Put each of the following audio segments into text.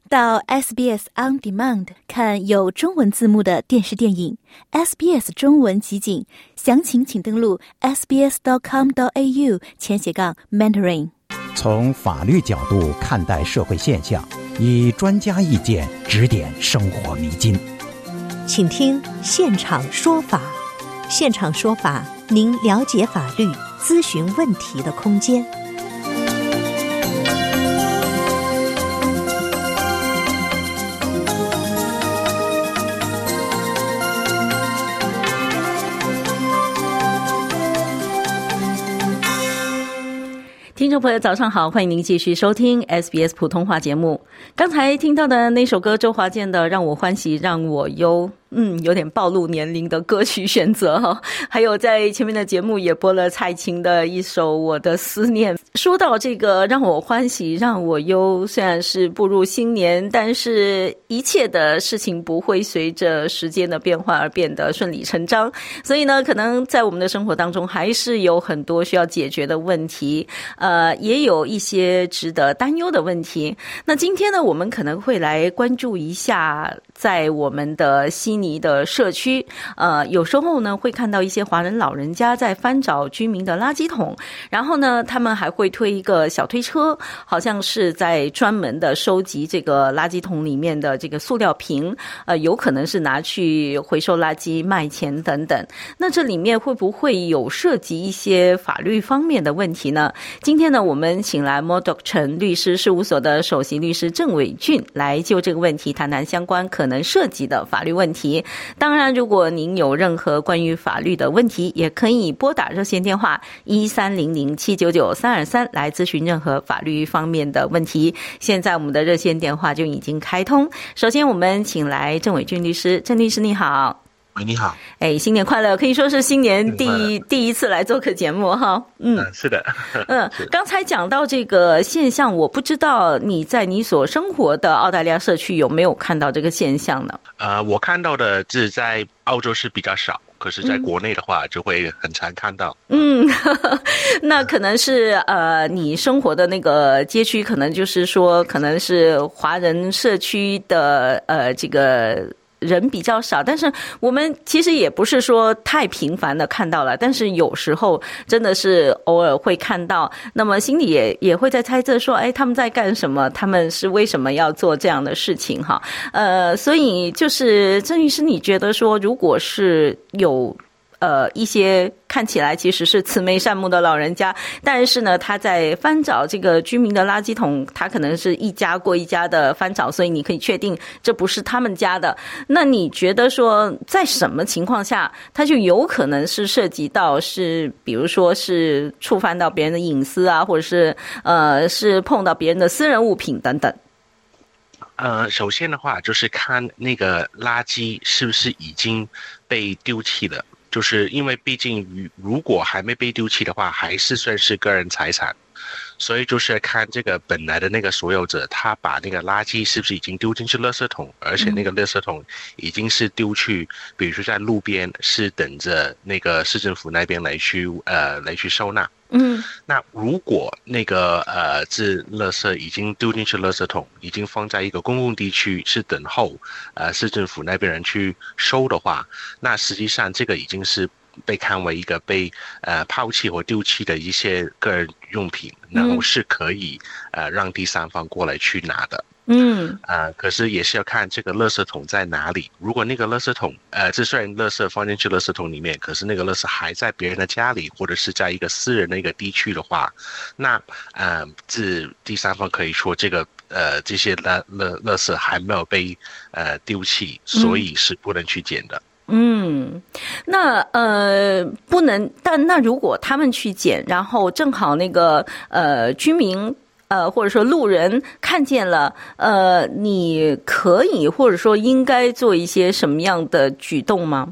到 SBS On Demand 看有中文字幕的电视电影 SBS 中文集锦，详情请登录 sbs.com.au/Mandarin。 从法律角度看待社会现象，以专家意见指点生活迷津。 请听现场说法。现场说法，您了解法律、咨询问题的空间。 听众朋友早上好，欢迎您继续收听 SBS 普通话节目。刚才听到的那首歌，周华健的《让我欢喜让我忧》，有点暴露年龄的歌曲选择哈。还有在前面的节目也播了蔡琴的一首《我的思念》。说到这个让我欢喜让我忧，虽然是步入新年，但是一切的事情不会随着时间的变化而变得顺理成章，所以呢，可能在我们的生活当中还是有很多需要解决的问题，也有一些值得担忧的问题。那今天呢，我们可能会来关注一下在我们的悉尼的社区，有时候呢会看到一些华人老人家在翻找居民的垃圾桶，然后呢他们还会推一个小推车，好像是在专门的收集这个垃圾桶里面的这个塑料瓶，有可能是拿去回收垃圾卖钱等等。那这里面会不会有涉及一些法律方面的问题呢？今天呢，我们请来 Murdoch 陈律师事务所的首席律师郑伟俊来就这个问题谈谈相关可能涉及的法律问题。当然，如果您有任何关于法律的问题，也可以拨打热线电话1300-799-323来咨询任何法律方面的问题。现在我们的热线电话就已经开通。首先我们请来郑伟俊律师。郑律师你好。 喂，你好。 新年快乐，可以说是新年第一次来做客节目哈。 是的。 刚才讲到这个现象，我不知道你在你所生活的澳大利亚社区有没有看到这个现象呢？ 我看到的是在澳洲是比较少，可是在国内的话就会很常看到。 那可能是你生活的那个街区，可能就是说可能是华人社区的这个人比较少，但是我们其实也不是说太频繁的看到了，但是有时候真的是偶尔会看到，那么心里也会在猜测说，他们在干什么，他们是为什么要做这样的事情哈。所以就是郑律师，你觉得说，如果是有一些看起来其实是慈眉善目的老人家，但是呢他在翻找这个居民的垃圾桶，他可能是一家过一家的翻找，所以你可以确定这不是他们家的。那你觉得说在什么情况下他就有可能是涉及到是比如说是触犯到别人的隐私啊，或者是是碰到别人的私人物品等等？ 首先的话就是看那个垃圾是不是已经被丢弃了，就是因为毕竟如果还没被丢弃的话，还是算是个人财产，所以就是看这个本来的那个所有者，他把那个垃圾是不是已经丢进去垃圾桶，而且那个垃圾桶已经是丢去，比如说在路边，是等着那个市政府那边来去收纳。那如果那个这垃圾已经丢进去垃圾桶，已经放在一个公共地区，是等候市政府那边人去收的话，那实际上这个已经是被看为一个被抛弃或丢弃的一些个人用品，然后是可以让第三方过来去拿的。可是也是要看这个垃圾桶在哪里。如果那个垃圾桶这虽然垃圾放进去垃圾桶里面，可是那个垃圾还在别人的家里，或者是在一个私人的一个地区的话，那这第三方可以说这个这些垃圾还没有被丢弃，所以是不能去捡的。 那不能，但那如果他们去捡，然后正好那个居民或者说路人看见了，你可以或者说应该做一些什么样的举动吗？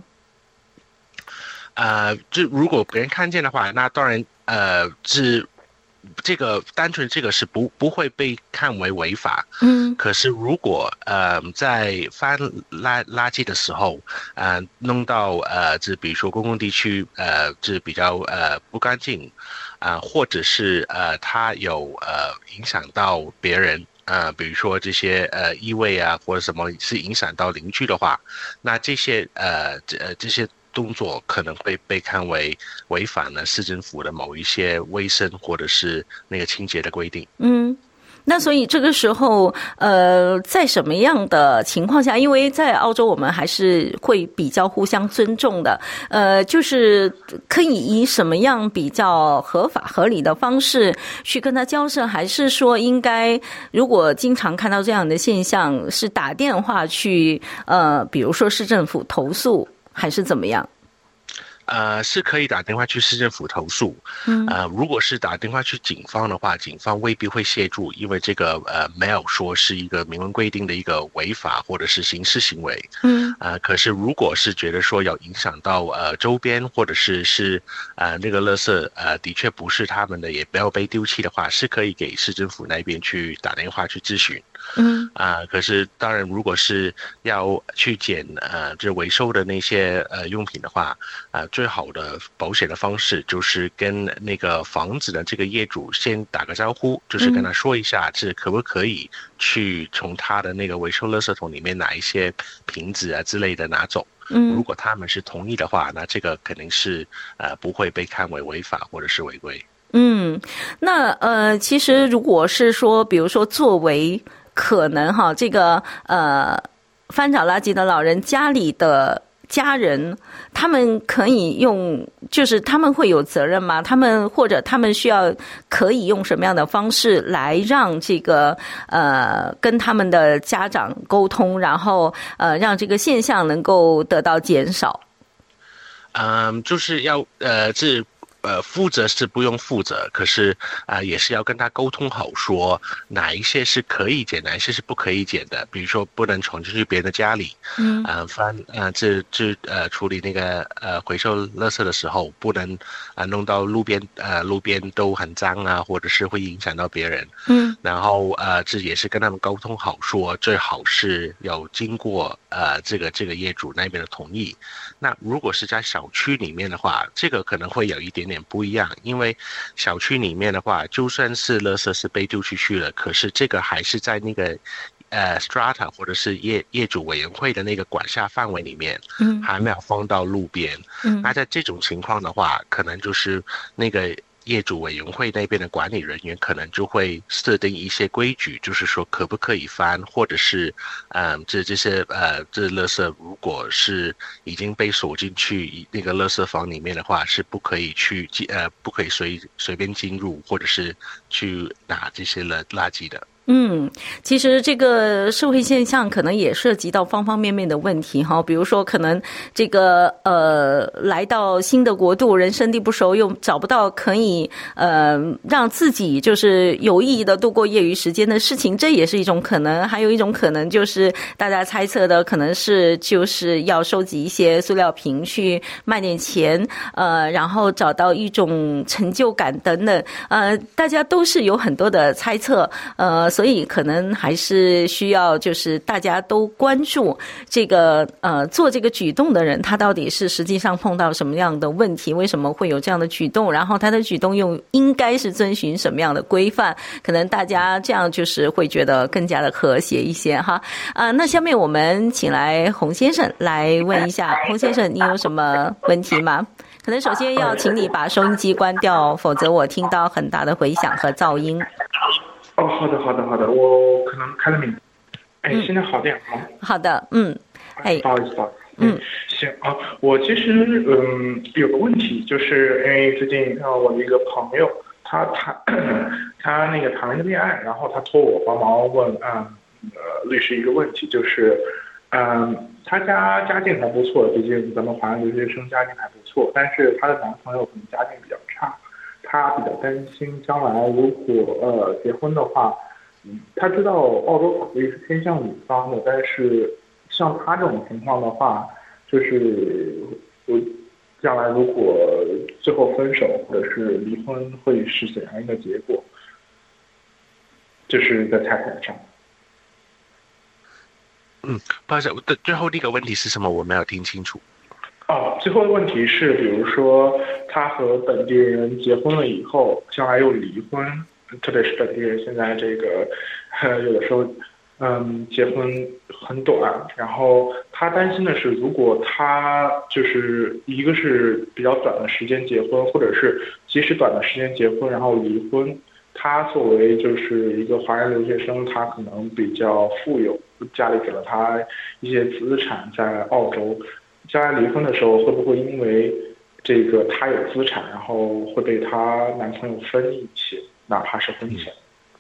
就如果别人看见的话，那当然是这个单纯这个是不会被看为违法。可是如果在翻垃圾的时候弄到这比如说公共地区这比较不干净或者是它有影响到别人， 比如说这些异味啊或者什么是影响到邻居的话，那这些动作可能会被看为违反了市政府的某一些卫生或者是那个清洁的规定。 那所以这个时候，在什么样的情况下？因为在澳洲，我们还是会比较互相尊重的。就是可以以什么样比较合法合理的方式去跟他交涉，还是说应该如果经常看到这样的现象，是打电话去比如说市政府投诉，还是怎么样？ 是可以打电话去市政府投诉。如果是打电话去警方的话，警方未必会协助，因为这个没有说是一个明文规定的一个违法或者是刑事行为。可是如果是觉得说有影响到周边或者是那个垃圾的确不是他们的，也不要被丢弃的话，是可以给市政府那边去打电话去咨询。可是当然，如果是要去捡这维修的那些用品的话，最好的保险的方式就是跟那个房子的这个业主先打个招呼，就是跟他说一下，这可不可以去从他的那个维修垃圾桶里面拿一些瓶子啊之类的拿走。如果他们是同意的话，那这个肯定是不会被看为违法或者是违规。 那其实如果是说，比如说作为可能这个翻找垃圾的老人家里的家人，他们可以用，就是他们会有责任吗？他们需要可以用什么样的方式来让这个跟他们的家长沟通，然后让这个现象能够得到减少？ 就是要负责是不用负责，可是也是要跟他沟通好，说哪一些是可以捡，哪一些是不可以捡的。比如说不能闯进去别人的家里，处理那个回收垃圾的时候，不能弄到路边都很脏啊，或者是会影响到别人。然后这也是跟他们沟通好，说最好是有经过这个业主那边的同意。那如果是在小区里面的话，这个可能会有一点点不一样，因为小区里面的话，就算是垃圾是被丢出去了，可是这个还是在那个strata 或者是业主委员会的那个管辖范围里面，还没有放到路边。那在这种情况的话，可能就是那个业主委员会那边的管理人员可能就会设定一些规矩，就是说可不可以翻，或者是这垃圾如果是已经被锁进去那个垃圾房里面的话，是不可以不可以随便进入，或者是去拿这些垃圾的。 其实这个社会现象可能也涉及到方方面面的问题哈，比如说可能这个来到新的国度，人生地不熟，又找不到可以让自己就是有意义的度过业余时间的事情，这也是一种可能。还有一种可能就是大家猜测的，可能是就是要收集一些塑料瓶去卖点钱，然后找到一种成就感等等，大家都是有很多的猜测，所以可能还是需要就是大家都关注这个做这个举动的人，他到底是实际上碰到什么样的问题，为什么会有这样的举动，然后他的举动又应该是遵循什么样的规范，可能大家这样就是会觉得更加的和谐一些哈。那下面我们请来洪先生来问一下，洪先生你有什么问题吗？可能首先要请你把收音机关掉，否则我听到很大的回响和噪音。 好的，我可能开了明。现在好点吗？ 好的， 不好意思。行啊，我其实有个问题，就是因为最近我的一个朋友，他那个谈了一个恋爱，然后他托我帮忙问律师一个问题，就是他家境还不错，毕竟咱们华人留学生家境还不错，但是他的男朋友可能家境比较差。他比较担心将来如果结婚的话，他知道澳洲法律是偏向女方的，但是像他这种情况的话，就是将来如果最后分手或者是离婚会是怎样一个结果？就是在财产上。 不好意思，最后那个问题是什么？我没有听清楚。 最后的问题是，比如说他和本地人结婚了以后，将来又离婚，特别是本地人现在这个有的时候结婚很短，然后他担心的是，如果他就是一个是比较短的时间结婚，或者是即使短的时间结婚然后离婚，他作为就是一个华人留学生，他可能比较富有，家里给了他一些资产在澳洲，将来离婚的时候会不会因为这个他有资产，然后会被他男朋友分一些，哪怕是婚前？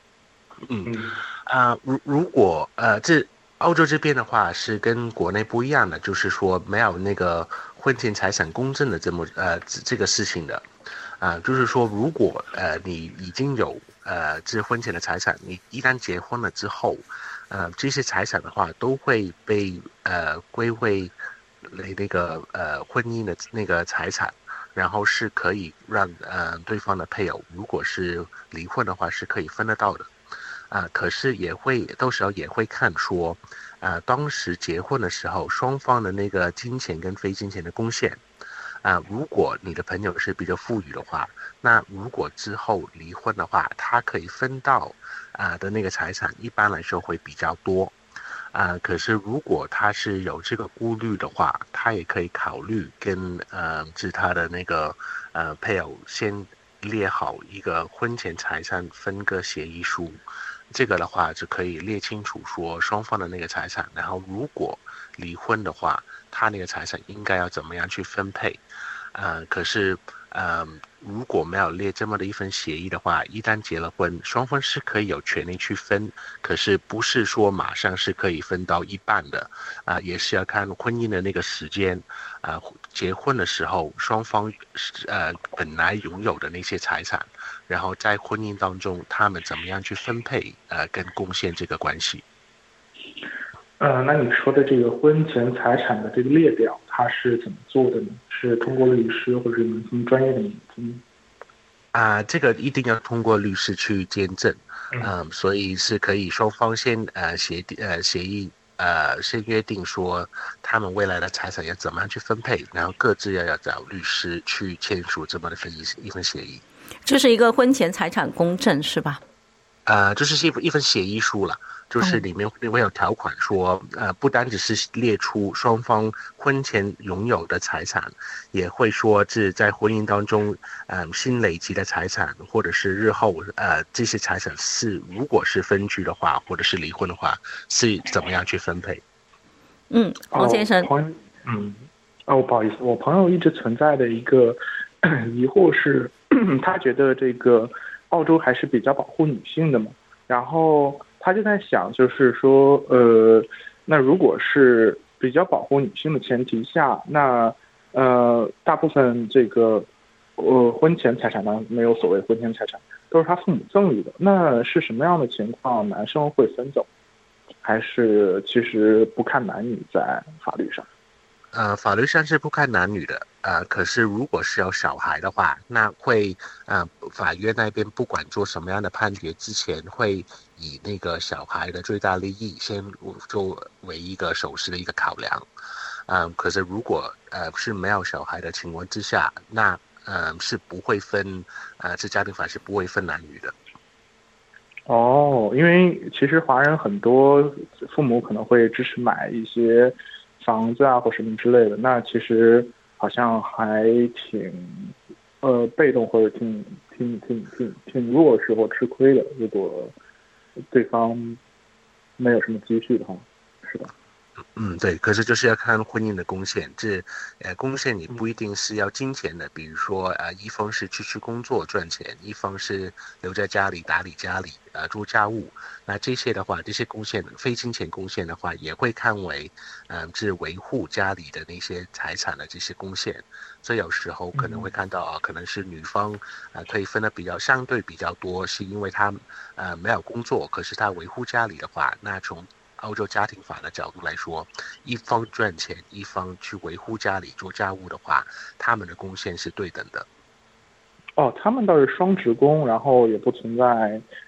如果这澳洲这边的话是跟国内不一样的，就是说没有那个婚前财产公证的这个事情的，就是说如果你已经有这婚前的财产，你一旦结婚了之后，这些财产的话都会被归为那个婚姻的那个财产，然后是可以让对方的配偶，如果是离婚的话是可以分得到的。可是到时候也会看说，当时结婚的时候双方的那个金钱跟非金钱的贡献，如果你的朋友是比较富裕的话，那如果之后离婚的话，他可以分到的那个财产一般来说会比较多。可是如果他是有这个顾虑的话，他也可以考虑跟他的那个配偶先列好一个婚前财产分割协议书。这个的话就可以列清楚说双方的那个财产，然后如果离婚的话，他那个财产应该要怎么样去分配。可是如果没有列这么的一份协议的话，一旦结了婚，双方是可以有权利去分，可是不是说马上是可以分到一半的，也是要看婚姻的那个时间，结婚的时候双方本来拥有的那些财产，然后在婚姻当中他们怎么样去分配跟贡献这个关系。 那你说的这个婚前财产的这个列表，它是怎么做的呢？是通过律师或者是什么专业的名字？ 这个一定要通过律师去见证，所以是可以双方先协议先约定说他们未来的财产要怎么样去分配，然后各自要找律师去签署这么的一份协议。 就是一个婚前财产公证是吧？ 就是一份协议书了。就是里面会有条款说，不单只是列出双方婚前拥有的财产，也会说是在婚姻当中，新累积的财产，或者是日后这些财产是如果是分居的话，或者是离婚的话，是怎么样去分配？ 黄先生， 不好意思，我朋友一直存在的一个疑惑是，他觉得这个澳洲还是比较保护女性的嘛，然后他就在想，就是说，那如果是比较保护女性的前提下，那大部分这个婚前财产呢，没有所谓婚前财产，都是他父母赠予的。那是什么样的情况，男生会分走，还是其实不看男女在法律上？ 法律上是不看男女的，可是如果是有小孩的话，那会法院那边不管做什么样的判决之前，会以那个小孩的最大利益先作为一个首饰的一个考量。可是如果是没有小孩的情况之下，那是不会分，这家庭法是不会分男女的。 因为其实华人很多父母可能会支持买一些房子或什么之类的，那其实好像还挺被动或者挺弱势或吃亏的，如果对方没有什么积蓄的话，是吧？ 对，可是就是要看婚姻的贡献，贡献你不一定是要金钱的，比如说一方是去工作赚钱，一方是留在家里打理家里做家务，那这些的话，这些贡献非金钱贡献的话，也会看为是维护家里的那些财产的这些贡献，所以有时候可能会看到可能是女方可以分的相对比较多，是因为她没有工作，可是她维护家里的话，那从澳洲家庭法的角度来说，一方赚钱，一方去维护家里做家务的话，他们的贡献是对等的。 他们倒是双职工，然后也不存在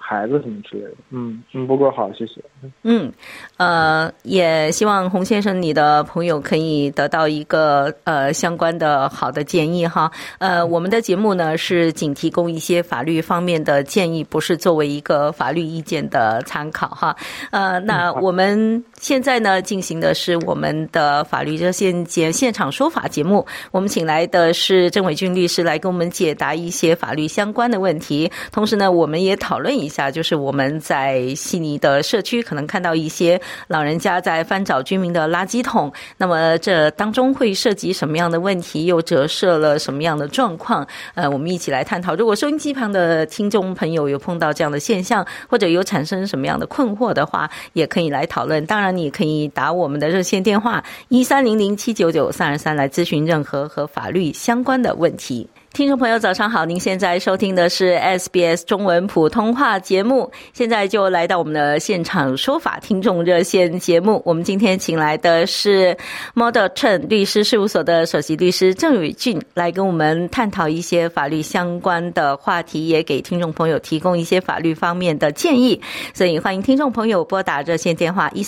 孩子什么之类的。不过好，谢谢。 也希望洪先生你的朋友可以得到一个相关的好的建议哈。我们的节目呢是仅提供一些法律方面的建议，不是作为一个法律意见的参考哈。那我们现在呢进行的是我们的法律热线现场说法节目，我们请来的是郑伟俊律师来跟我们解答一些法律相关的问题，同时呢我们也讨论一下，就是我们在悉尼的社区可能看到一些老人家在翻找居民的垃圾桶，那么这当中会涉及什么样的问题，又折射了什么样的状况，我们一起来探讨。如果收音机旁的听众朋友有碰到这样的现象，或者有产生什么样的困惑的话，也可以来讨论。当然你也可以打我们的热线电话1300-799-323来咨询任何和法律相关的问题。听众朋友早上好，您现在收听的是 SBS 中文普通话节目，现在就来到我们的现场说法听众热线节目。我们今天请来的是 Model Chen 律师事务所的首席律师郑伟俊，来跟我们探讨一些法律相关的话题，也给听众朋友提供一些法律方面的建议。所以欢迎听众朋友拨打热线电话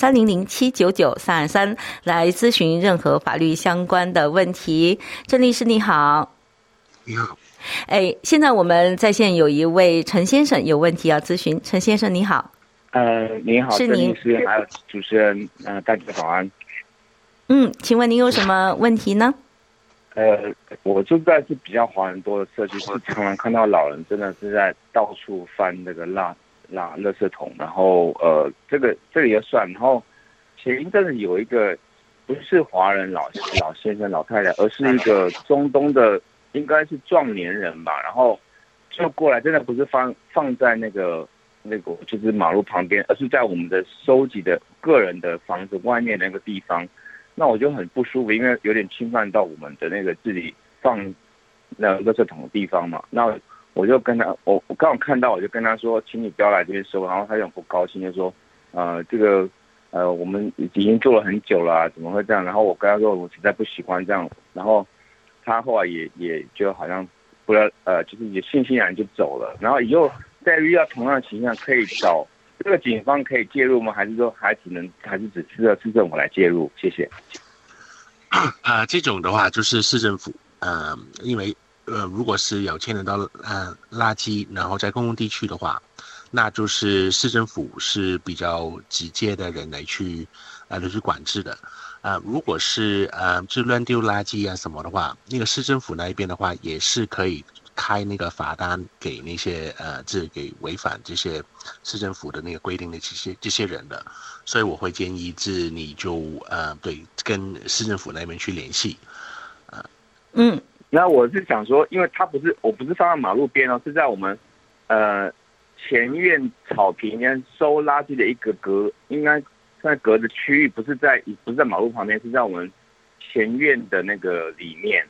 1300-799-323来咨询任何法律相关的问题。郑律师你好。 你好。 现在我们在线有一位陈先生有问题要咨询。陈先生你好。 你好， 是您， 郑律师还有主持人，大家早安。 请问您有什么问题呢？ 我就在是比较华人多的社区，是常常看到老人真的是在到处翻那个垃圾桶，然后这个也算。然后前一阵子有一个不是华人老先生老太太，而是一个中东的。应该是壮年人吧，然后就过来，真的不是放在那个就是马路旁边，而是在我们的收集的个人的房子外面的那个地方。那我就很不舒服，因为有点侵犯到我们的那个自己放那垃圾桶的地方嘛。那我就跟他，我刚好看到，我就跟他说，请你不要来这边收。然后他就很不高兴，就说，这个我们已经做了很久了，怎么会这样？然后我跟他说，我实在不喜欢这样。然后他后来也就好像不要就是也悻悻然就走了。然后以后再遇到同样的情况，可以找这个警方可以介入吗？还是说还是只市政府来介入？谢谢。 这种的话就是市政府，因为如果是有牵扯到垃圾，然后在公共地区的话，那就是市政府是比较直接的人来去管制的。如果是就乱丢垃圾啊什么的话，那个市政府那一边的话也是可以开那个罚单给那些给违反这些市政府的那个规定的这些人的。所以我会建议你就对跟市政府那边去联系。 那我是想说，因为我不是放在马路边哦，是在我们前院草坪边收垃圾的一个应该在隔的区域，不是在马路旁边，是在我们前院的那个里面。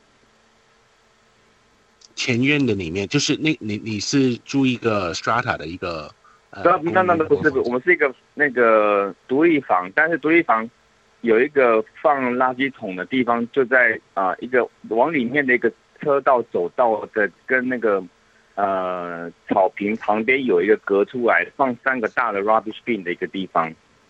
前院的里面，就是你是住一个 strata 的一个那不是，我们是一个那个独立房，但是独立房有一个放垃圾桶的地方，就在一个往里面的一个车道走道的跟那个草坪旁边有一个隔出来放3个大的 rubbish bin 的一个地方。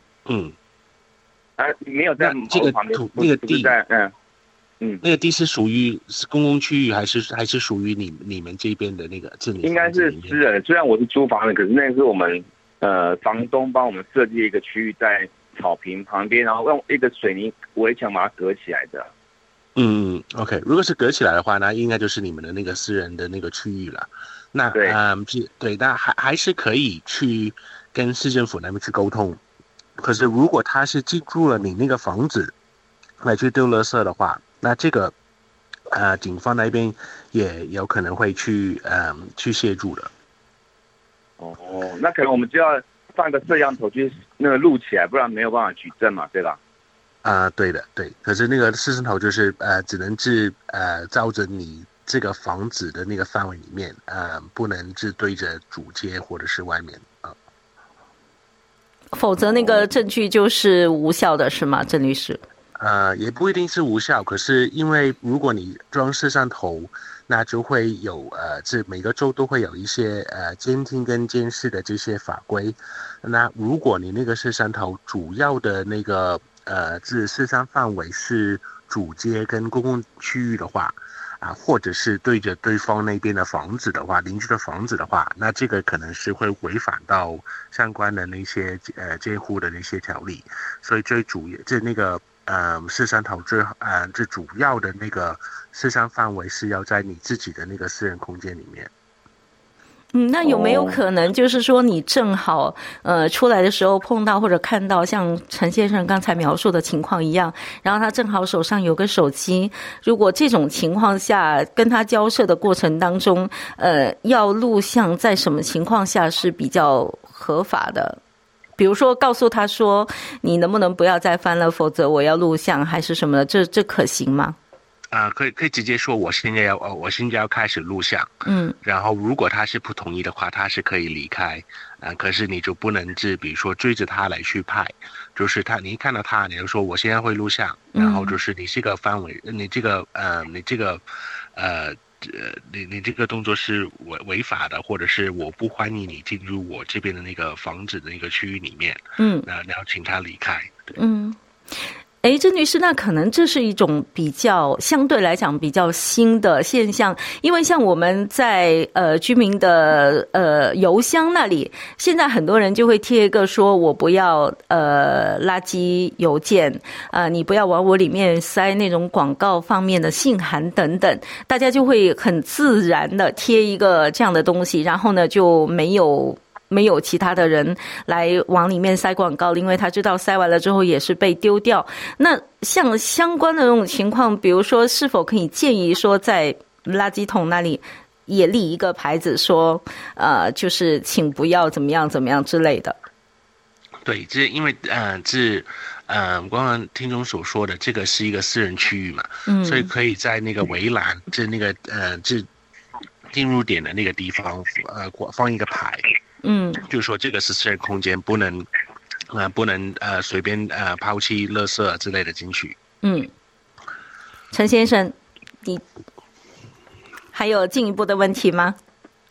没有在这个旁边， 那个地在那个地是属于公共区域还是属于你们这边的那个治理？ 应该是私人的，虽然我是租房的，可是那是我们房东帮我们设计一个区域在草坪旁边，然后用一个水泥围墙把它隔起来的。 OK， 如果是隔起来的话，那应该就是你们的那个私人的那个区域了。那对，那还是可以去跟市政府那边去沟通。可是如果他是进入了你那个房子来去丢垃圾的话，那这个警方那边也有可能会去协助的。 那可能我们就要放个摄像头去那个录起来，不然没有办法举证嘛，对吧？ 对的，对。可是那个摄像头就是只能是照着你这个房子的那个范围里面，不能是对着主街或者是外面否则那个证据就是无效的，是吗，郑律师？ 也不一定是无效，可是因为如果你装摄像头，那就会有这每个州都会有一些监听跟监视的这些法规。那如果你那个摄像头主要的那个这摄像范围是主街跟公共区域的话，或者是对着对方那边的房子的话，邻居的房子的话，那这个可能是会违反到相关的那些监护的那些条例。所以最主要这那个摄像头这主要的那个摄像范围是要在你自己的那个私人空间里面。 那有没有可能就是说你正好出来的时候碰到或者看到像陈先生刚才描述的情况一样，然后他正好手上有个手机，如果这种情况下跟他交涉的过程当中要录像，在什么情况下是比较合法的？比如说告诉他说你能不能不要再翻了，否则我要录像还是什么的，这可行吗？ 可以直接说我现在要开始录像，然后如果他是不同意的话，他是可以离开，可是你就不能比如说追着他来去拍，就是你一看到他，你就说我现在会录像，然后就是你这个范围，你这个动作是违法的，或者是我不欢迎你进入我这边的那个房子的那个区域里面，那要请他离开。对。 郑律师，那可能这是一种比较相对来讲比较新的现象，因为像我们在居民的邮箱那里，现在很多人就会贴一个说我不要垃圾邮件，你不要往我里面塞那种广告方面的信函等等，大家就会很自然的贴一个这样的东西，然后呢就没有其他的人来往里面塞广告，因为他知道塞完了之后也是被丢掉。那像相关的这种情况，比如说是否可以建议说在垃圾桶那里也立一个牌子说就是请不要怎么样怎么样之类的？ 对，这因为刚刚听众所说的这个是一个私人区域嘛，所以可以在那个围栏这进入点的那个地方放一个牌，就是说这个是私人空间，不能随便抛弃垃圾之类的进去。 陈先生，你还有进一步的问题吗？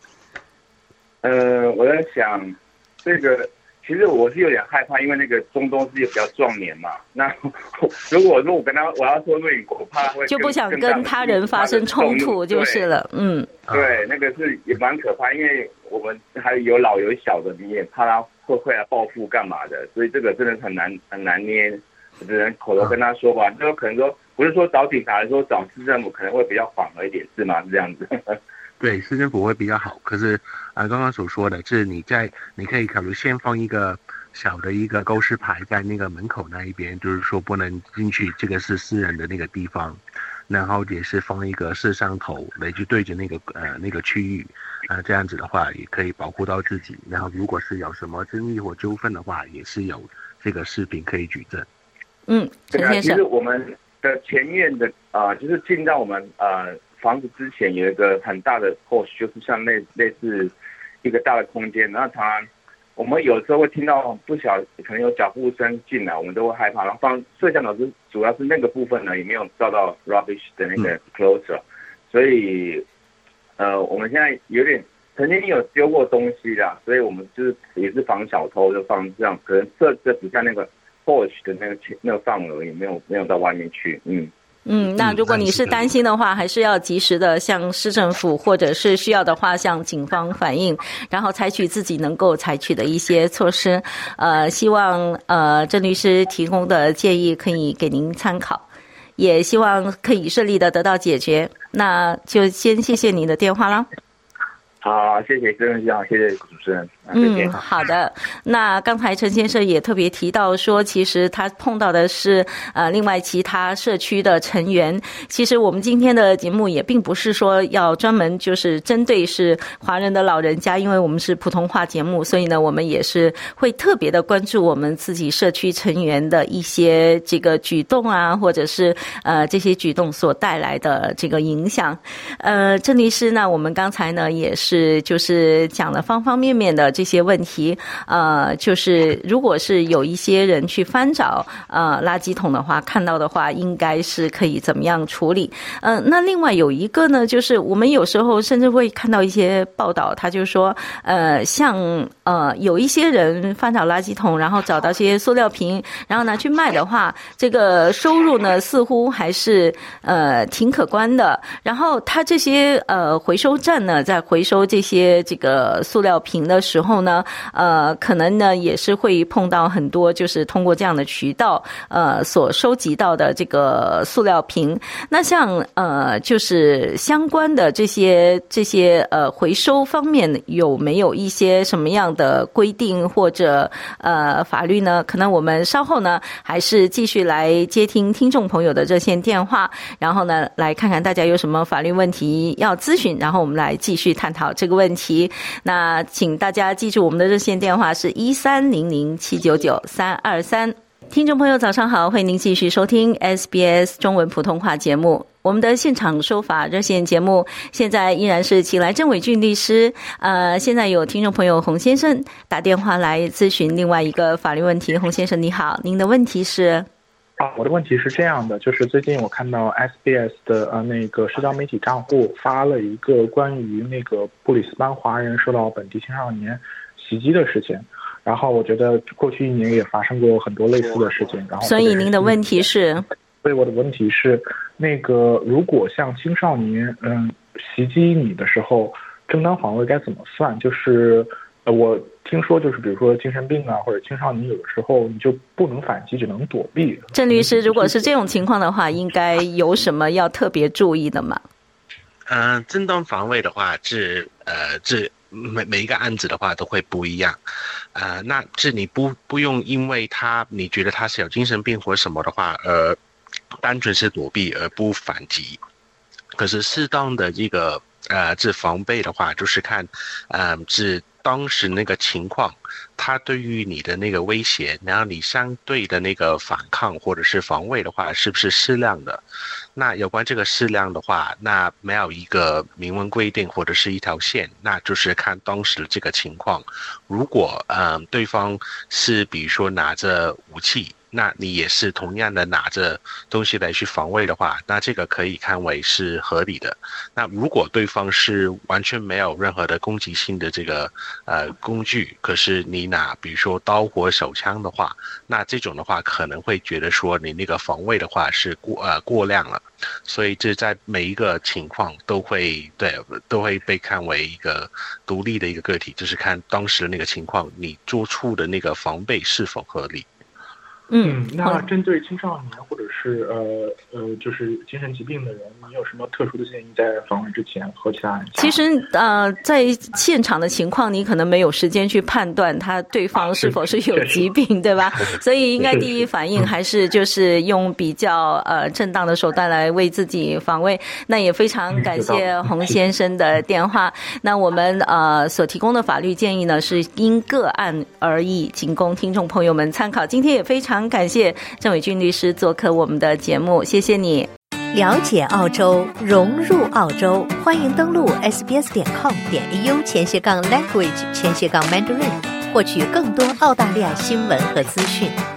我在想这个，其实我是有点害怕，因为那个中东是比较壮年嘛。那如果说我要说对，我怕会就不想跟他人发生冲突就是了。 对，那个是也蛮可怕，因为我们还有老有小的，你也怕他会来报复干嘛的，所以这个真的很难捏，只能口头跟他说吧。就可能说不是说找警察，说找市政府可能会比较缓和一点，是吗？是这样子。 对，市政府会比较好，可是刚刚所说的是你可以考虑先放一个小的一个告示牌在那个门口那一边，就是说不能进去，这个是私人的那个地方，然后也是放一个摄像头来去对着那个区域，这样子的话也可以保护到自己，然后如果是有什么争议或纠纷的话，也是有这个视频可以举证。 陈先生， 其实我们的前院的就是进到我们房子之前有一个很大的 porch， 就是像类似一个大的空间，然后常常我们有时候会听到可能有脚步声进来，我们都会害怕。然后放摄像头主要是那个部分呢，也没有照到 rubbish 的那个 closer，所以我们现在有点曾经有丢过东西啦，所以我们就是也是防小偷，就放这样，可能这只在那个 porch 的那个范围也没有到外面去。 那如果你是担心的话，还是要及时的向市政府或者是需要的话向警方反映，然后采取自己能够采取的一些措施。希望郑律师提供的建议可以给您参考，也希望可以顺利的得到解决。那就先谢谢您的电话了。 好，谢谢郑先生，谢谢主持人。 好的。那刚才陈先生也特别提到说，其实他碰到的是另外其他社区的成员。其实我们今天的节目也并不是说要专门就是针对是华人的老人家，因为我们是普通话节目，所以呢我们也是会特别的关注我们自己社区成员的一些这个举动啊，或者是这些举动所带来的这个影响。郑律师呢，我们刚才呢也是就是讲了方方面面的这些问题，就是如果是有一些人去翻找垃圾桶的话，看到的话，应该是可以怎么样处理？那另外有一个呢，就是我们有时候甚至会看到一些报道，他就说，像有一些人翻找垃圾桶，然后找到些塑料瓶，然后拿去卖的话，这个收入呢似乎还是挺可观的。然后他这些回收站呢，在回收这个塑料瓶的时候呢，可能呢也是会碰到很多就是通过这样的渠道所收集到的这个塑料瓶。那像就是相关的这些回收方面有没有一些什么样的规定或者法律呢？可能我们稍后呢还是继续来接听听众朋友的热线电话，然后呢来看看大家有什么法律问题要咨询，然后我们来继续探讨这个问题。那请大家记住我们的热线电话是1300-799-323。听众朋友早上好，欢迎您继续收听 SBS 中文普通话节目。我们的现场说法热线节目现在依然是请来郑伟俊律师。现在有听众朋友洪先生打电话来咨询另外一个法律问题。洪先生你好，您的问题是？ 我的问题是这样的，就是最近我看到 SBS 的那个社交媒体账户发了一个关于那个布里斯班华人受到本地青少年袭击的事情。然后我觉得过去1年也发生过很多类似的事情，然后所以您的问题是？ 所以我的问题是，那个如果像青少年袭击你的时候，正当防卫该怎么算？就是我听说就是比如说精神病啊或者青少年有的时候你就不能反击，只能躲避。 郑律师，如果是这种情况的话，应该有什么要特别注意的吗？ 正当防卫的话这每一个案子的话都会不一样，那你不用因为你觉得他是有精神病或什么的话，单纯是躲避而不反击。可是适当的这防备的话，就是看当时那个情况，他对于你的那个威胁，然后你相对的那个反抗或者是防卫的话，是不是适量的？那有关这个适量的话，那没有一个明文规定或者是一条线，那就是看当时的这个情况。如果对方是比如说拿着武器，那你也是同样的拿着东西来去防卫的话，那这个可以看为是合理的。那如果对方是完全没有任何的攻击性的这个工具，可是你拿比如说刀或手枪的话，那这种的话可能会觉得说你那个防卫的话是过量了。所以这在每一个情况都会被看为一个独立的一个个体，就是看当时的那个情况，你做出的那个防备是否合理。 那针对青少年或者是就是精神疾病的人，你有什么特殊的建议在防卫之前和其他人？ 其实在现场的情况，你可能没有时间去判断对方是否是有疾病，对吧？所以应该第一反应还是就是用比较正当的手段来为自己防卫。那也非常感谢洪先生的电话。那我们所提供的法律建议呢，是因个案而异，仅供听众朋友们参考。今天也非常感谢郑伟俊律师做客我们的节目，谢谢你。 了解澳洲，融入澳洲，欢迎登录 sbs.com.au/language/mandarin 获取更多澳大利亚新闻和资讯。